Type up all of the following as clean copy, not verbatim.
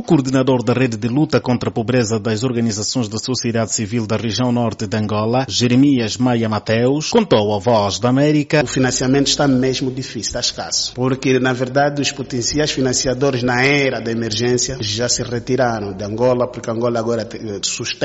coordenador da rede de luta contra a pobreza das organizações da sociedade civil da região norte de Angola, Jeremias Maia Mateus, contou à Voz da América: o financiamento está mesmo difícil, está escasso, porque na verdade os potenciais financiadores na era da emergência já se retiraram de Angola, porque Angola agora tem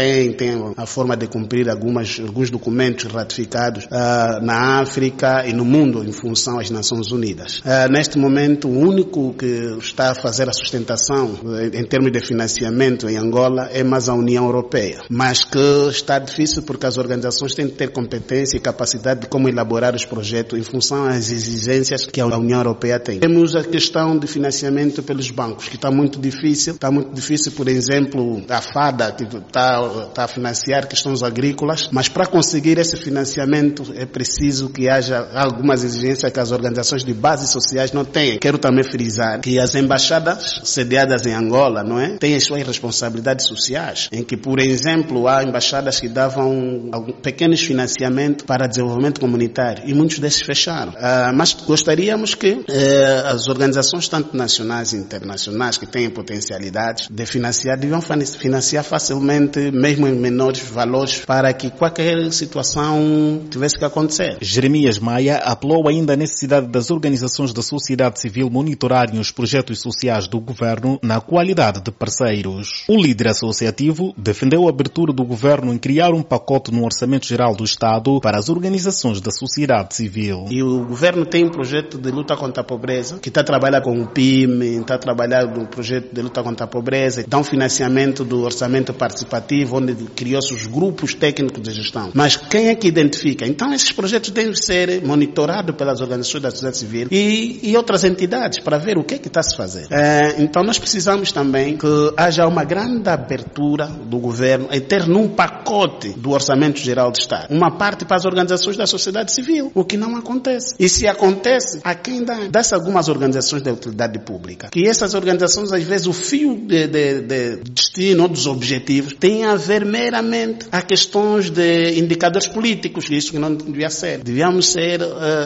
a forma de cumprir alguns documentos ratificados na África e no mundo em função às Nações Unidas. Neste momento, o único que está a fazer a sustentação em termos de financiamento em Angola é mais a União Europeia, mas que está difícil porque as organizações têm que ter competência e capacidade de como elaborar os projetos em função às exigências que a União Europeia tem. Temos a questão de financiamento pelos bancos, que está muito difícil, por exemplo, a FADA, que está a financiar questões agrícolas, mas para conseguir esse financiamento é preciso que haja algumas exigências que as organizações de bases sociais não têm. Quero também frisar que as embaixadas sediadas em Angola, não é, têm as suas responsabilidades sociais, em que, por exemplo, há embaixadas que davam pequenos financiamentos para desenvolvimento comunitário e muitos desses fecharam. Mas gostaríamos que as organizações, tanto nacionais e internacionais, que têm potencialidade de financiar, deviam financiar facilmente, mesmo em menores valores, para que qualquer situação tivesse que acontecer. Jeremias Maia apelou ainda à necessidade das organizações da sociedade civil monitorarem os projetos sociais do governo na qualidade de parceiros. O líder associativo defendeu a abertura do governo em criar um pacote no Orçamento Geral do Estado para as organizações da sociedade civil. E o governo tem um projeto de luta contra a pobreza, que está a trabalhar com o PIME, está a trabalhar no projeto de luta contra a pobreza, dá um financiamento do orçamento participativo, onde criou-se os grupos técnicos de gestão. Mas quem é que identifica? Então esses projetos devem ser monitorados pelas organizações da sociedade civil e outras entidades para ver o que é que está a se fazer. Então nós precisamos também que haja uma grande abertura do governo em ter num pacote do Orçamento Geral do Estado uma parte para as organizações da sociedade civil, o que não acontece. E se acontece, a quem dá-se algumas organizações de utilidade pública, que essas organizações, às vezes, o fio de destino ou dos objetivos tem a ver meramente a questões de indicadores políticos, isso que não devia ser. Devíamos ser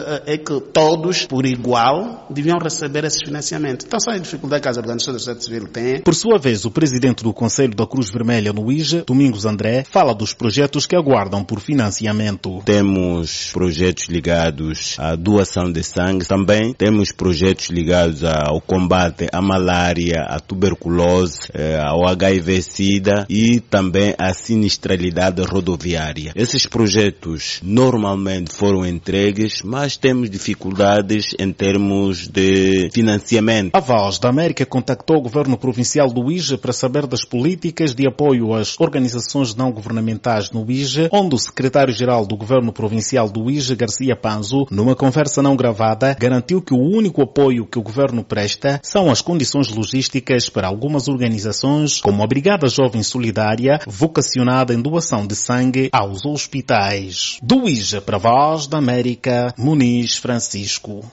que todos, por igual, deviam receber esses financiamentos. Então, essa é a dificuldade que as organizações da sociedade civil têm. Por sua vez, o presidente do Conselho da Cruz Vermelha no IJE, Domingos André, fala dos projetos que aguardam por financiamento. Temos projetos ligados à doação de sangue, também temos projetos ligados ao combate à malária, à tuberculose, ao HIV-Sida e também à sinistralidade rodoviária. Esses projetos normalmente foram entregues, mas temos dificuldades em termos de financiamento. A Voz da América contactou o governo provincial do IJE para saber das políticas de apoio às organizações não governamentais no IJE, onde o secretário-geral do governo provincial do IJE, Garcia Panzo, numa conversa não gravada, garantiu que o único apoio que o governo presta são as condições logísticas para algumas organizações, como a Brigada Jovem Solidária, vocacionada em doação de sangue aos hospitais. Do IJE para a Voz da América, Muniz Francisco.